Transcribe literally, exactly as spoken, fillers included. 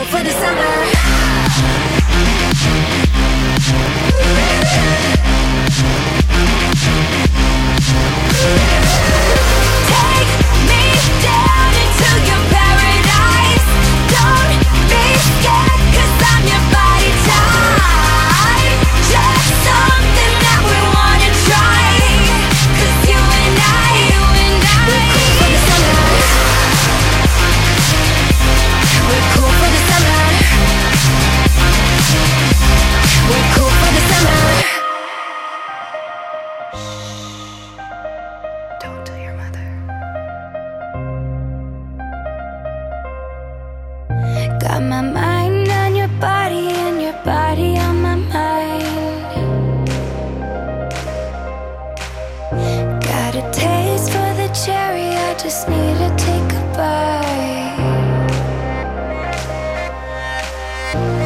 for the summer. Take me down into your paradise. Don't be scared, 'cause I'm your body type. Just something that we wanna try. 'Cause you and I, you and I, we're cool for the summer. We're cool for the summer. We're cool for the summer. Don't tell your mother. Got my mind on your body and your body on my mind. Got a taste for the cherry, I just need to take a bite.